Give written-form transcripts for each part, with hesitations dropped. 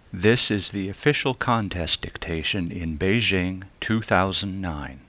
This is the official contest dictation in Beijing, 2009.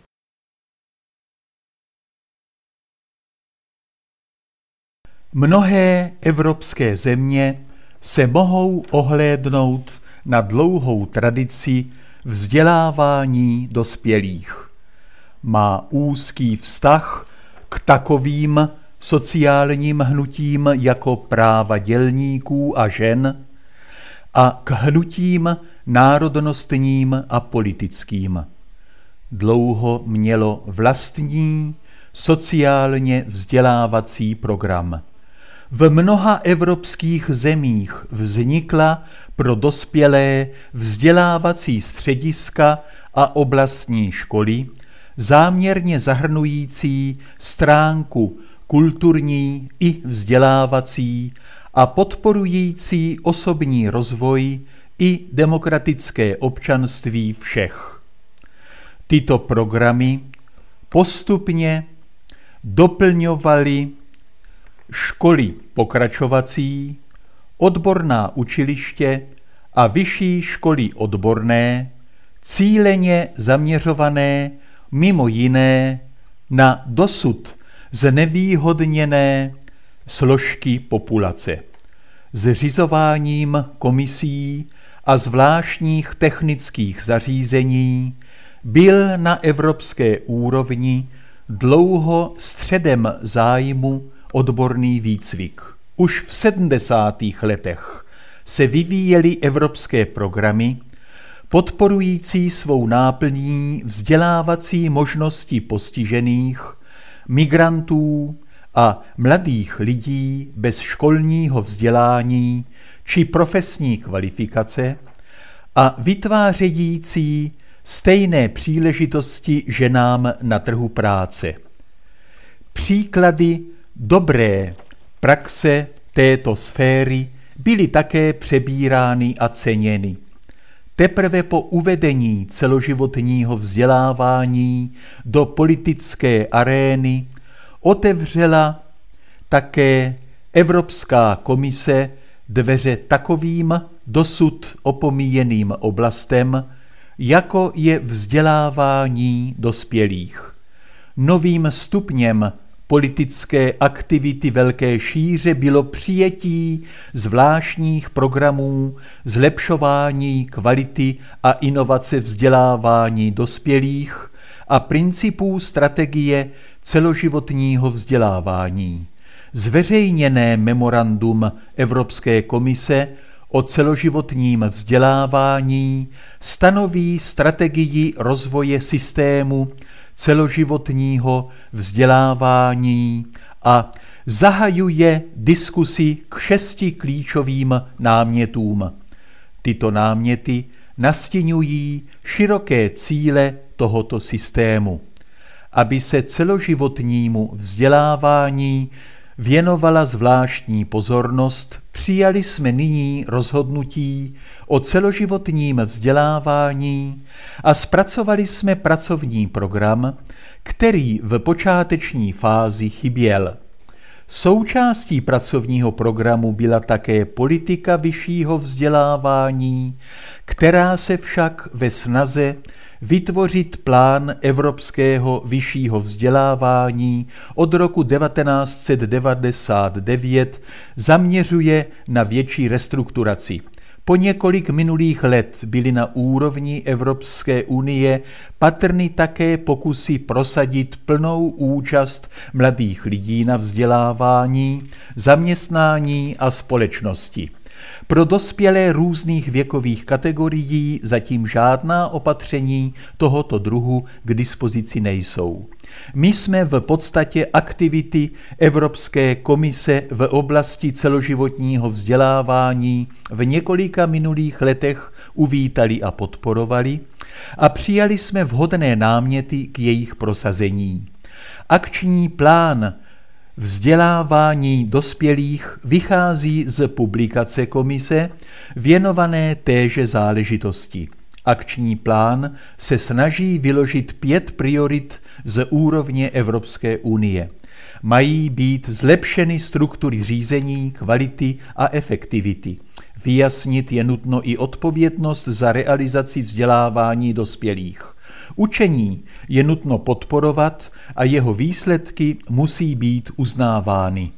Mnohé evropské země se mohou ohlédnout na dlouhou tradici vzdělávání dospělých. Má úzký vztah k takovým sociálním hnutím jako práva dělníků a žen a k hnutím národnostním a politickým. Dlouho mělo vlastní sociálně vzdělávací program. V mnoha evropských zemích vznikla pro dospělé vzdělávací střediska a oblastní školy, záměrně zahrnující stránku kulturní i vzdělávací a podporující osobní rozvoj i demokratické občanství všech. Tyto programy postupně doplňovaly školy pokračovací, odborná učiliště a vyšší školy odborné, cíleně zaměřované mimo jiné na dosud znevýhodněné složky populace. Zřizováním komisí a zvláštních technických zařízení byl na evropské úrovni dlouho středem zájmu odborný výcvik. Už v 70. letech se vyvíjely evropské programy podporující svou náplní vzdělávací možnosti postižených, migrantů a mladých lidí bez školního vzdělání či profesní kvalifikace a vytvářející stejné příležitosti ženám na trhu práce. Příklady dobré praxe této sféry byly také přebírány a ceněny. Teprve po uvedení celoživotního vzdělávání do politické arény otevřela také Evropská komise dveře takovým dosud opomíjeným oblastem, jako je vzdělávání dospělých. Novým stupněm politické aktivity velké šíře bylo přijetí zvláštních programů zlepšování kvality a inovace vzdělávání dospělých a principů strategie celoživotního vzdělávání. Zveřejněné memorandum Evropské komise o celoživotním vzdělávání stanoví strategii rozvoje systému celoživotního vzdělávání a zahajuje diskusi k 6 klíčovým námětům. Tyto náměty nastiňují široké cíle tohoto systému. Aby se celoživotnímu vzdělávání věnovala zvláštní pozornost, přijali jsme nyní rozhodnutí o celoživotním vzdělávání a zpracovali jsme pracovní program, který v počáteční fázi chyběl. Součástí pracovního programu byla také politika vyššího vzdělávání, která se však ve snaze vytvořit plán evropského vyššího vzdělávání od roku 1999 zaměřuje na větší restrukturaci. Po několik minulých let byly na úrovni Evropské unie patrny také pokusy prosadit plnou účast mladých lidí na vzdělávání, zaměstnání a společnosti. Pro dospělé různých věkových kategorií zatím žádná opatření tohoto druhu k dispozici nejsou. My jsme v podstatě aktivity Evropské komise v oblasti celoživotního vzdělávání v několika minulých letech uvítali a podporovali a přijali jsme vhodné náměty k jejich prosazení. Akční plán vzdělávání dospělých vychází z publikace komise věnované téže záležitosti. Akční plán se snaží vyložit 5 priorit z úrovně Evropské unie. Mají být zlepšeny struktury řízení, kvality a efektivity, Vyjasnit je nutno i odpovědnost za realizaci vzdělávání dospělých. Učení je nutno podporovat a jeho výsledky musí být uznávány.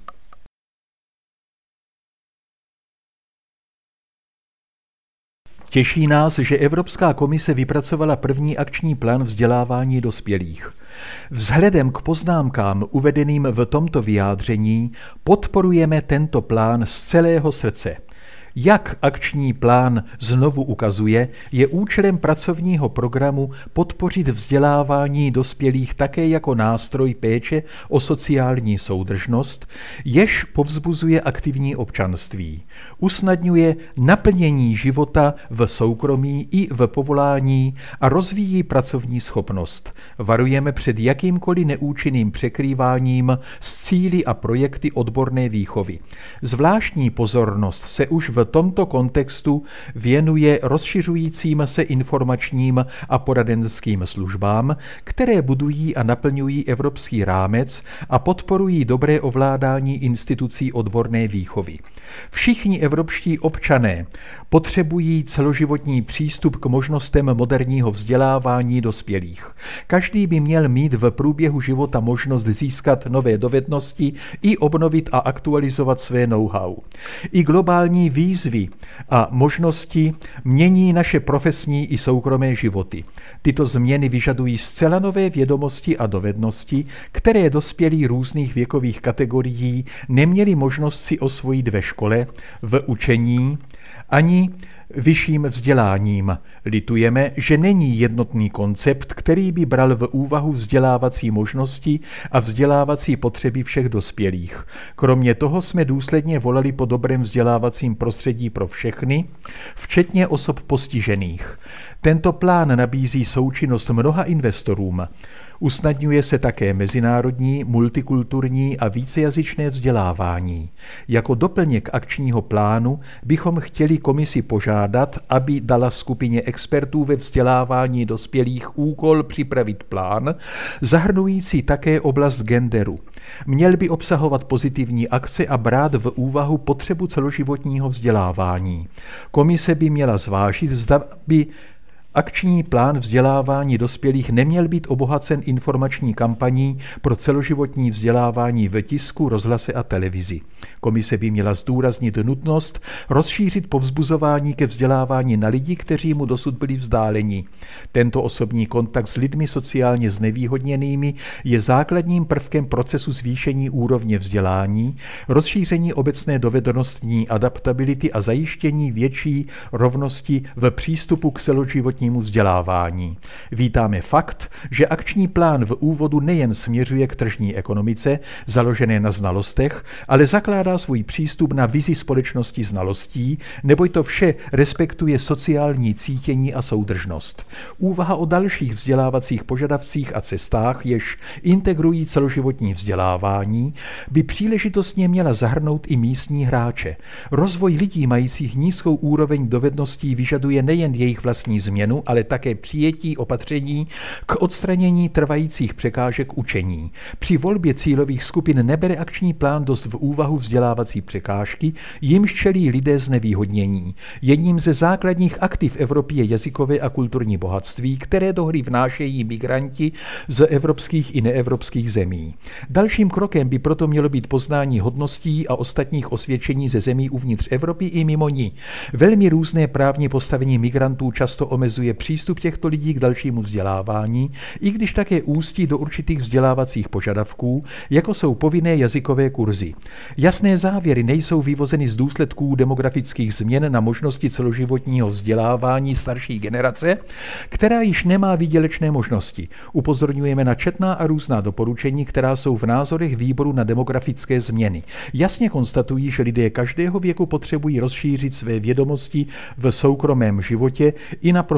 Těší nás, že Evropská komise vypracovala první akční plán vzdělávání dospělých. Vzhledem k poznámkám uvedeným v tomto vyjádření podporujeme tento plán z celého srdce. Jak akční plán znovu ukazuje, je účelem pracovního programu podpořit vzdělávání dospělých také jako nástroj péče o sociální soudržnost, jež povzbuzuje aktivní občanství, usnadňuje naplnění života v soukromí i v povolání a rozvíjí pracovní schopnost. Varujeme před jakýmkoliv neúčinným překrýváním s cíli a projekty odborné výchovy. Zvláštní pozornost se už v tomto kontextu věnuje rozšiřujícím se informačním a poradenským službám, které budují a naplňují evropský rámec a podporují dobré ovládání institucí odborné výchovy. Všichni evropští občané potřebují celoživotní přístup k možnostem moderního vzdělávání dospělých. Každý by měl mít v průběhu života možnost získat nové dovednosti i obnovit a aktualizovat své know-how. I globální výzvy a možnosti mění naše profesní i soukromé životy. Tyto změny vyžadují zcela nové vědomosti a dovednosti, které dospělí různých věkových kategorií neměli možnost si osvojit ve škole, v učení ani vyšším vzděláním. Litujeme, že není jednotný koncept, který by bral v úvahu vzdělávací možnosti a vzdělávací potřeby všech dospělých. Kromě toho jsme důsledně volali po dobrém vzdělávacím prostředí pro všechny, včetně osob postižených. Tento plán nabízí součinnost mnoha investorům. Usnadňuje se také mezinárodní, multikulturní a vícejazyčné vzdělávání. Jako doplněk akčního plánu bychom chtěli komisi požádat, aby dala skupině expertů ve vzdělávání dospělých úkol připravit plán, zahrnující také oblast genderu. Měl by obsahovat pozitivní akce a brát v úvahu potřebu celoživotního vzdělávání. Komise by měla zvážit, zda by akční plán vzdělávání dospělých neměl být obohacen informační kampaní pro celoživotní vzdělávání v tisku, rozhlase a televizi. Komise by měla zdůraznit nutnost rozšířit povzbuzování ke vzdělávání na lidi, kteří mu dosud byli vzdáleni. Tento osobní kontakt s lidmi sociálně znevýhodněnými je základním prvkem procesu zvýšení úrovně vzdělání, rozšíření obecné dovednostní adaptability a zajištění větší rovnosti v přístupu k celoživotnímu vzdělávání. Vítáme fakt, že akční plán v úvodu nejen směřuje k tržní ekonomice, založené na znalostech, ale zakládá svůj přístup na vizi společnosti znalostí, neboť to vše respektuje sociální cítění a soudržnost. Úvaha o dalších vzdělávacích požadavcích a cestách, jež integrují celoživotní vzdělávání, by příležitostně měla zahrnout i místní hráče. Rozvoj lidí majících nízkou úroveň dovedností vyžaduje nejen jejich vlastní změnu, ale také přijetí opatření k odstranění trvajících překážek učení. Při volbě cílových skupin nebere akční plán dost v úvahu vzdělávací překážky, jimž čelí lidé znevýhodnění. Jedním ze základních aktiv Evropy je jazykové a kulturní bohatství, které do hry vnášejí migranti z evropských i neevropských zemí. Dalším krokem by proto mělo být poznání hodností a ostatních osvědčení ze zemí uvnitř Evropy i mimo ní. Velmi různé právní postavení migrantů často omezuje přístup těchto lidí k dalšímu vzdělávání, i když také ústí do určitých vzdělávacích požadavků, jako jsou povinné jazykové kurzy. Jasné závěry nejsou vyvozeny z důsledků demografických změn na možnosti celoživotního vzdělávání starší generace, která již nemá výdělečné možnosti. Upozorňujeme na četná a různá doporučení, která jsou v názorech výboru na demografické změny. Jasně konstatují, že lidé každého věku potřebují rozšířit své vědomosti v soukromém životě i na profesním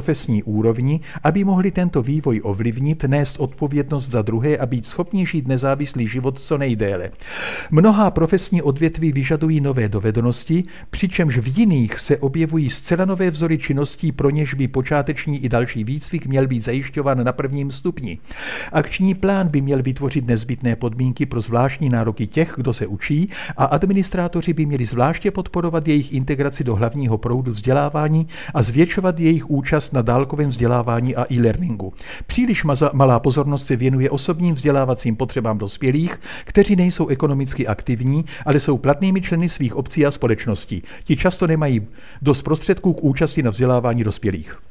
profesní úrovni, aby mohli tento vývoj ovlivnit, nést odpovědnost za druhé a být schopni žít nezávislý život co nejdéle. Mnohá profesní odvětví vyžadují nové dovednosti, přičemž v jiných se objevují zcela nové vzory činností, pro něž by počáteční i další výcvik měl být zajišťován na prvním stupni. Akční plán by měl vytvořit nezbytné podmínky pro zvláštní nároky těch, kdo se učí, a administrátoři by měli zvláště podporovat jejich integraci do hlavního proudu vzdělávání a zvětšovat jejich účast na dálkovém vzdělávání a e-learningu. Příliš malá pozornost se věnuje osobním vzdělávacím potřebám dospělých, kteří nejsou ekonomicky aktivní, ale jsou platnými členy svých obcí a společností. Ti často nemají dost prostředků k účasti na vzdělávání dospělých.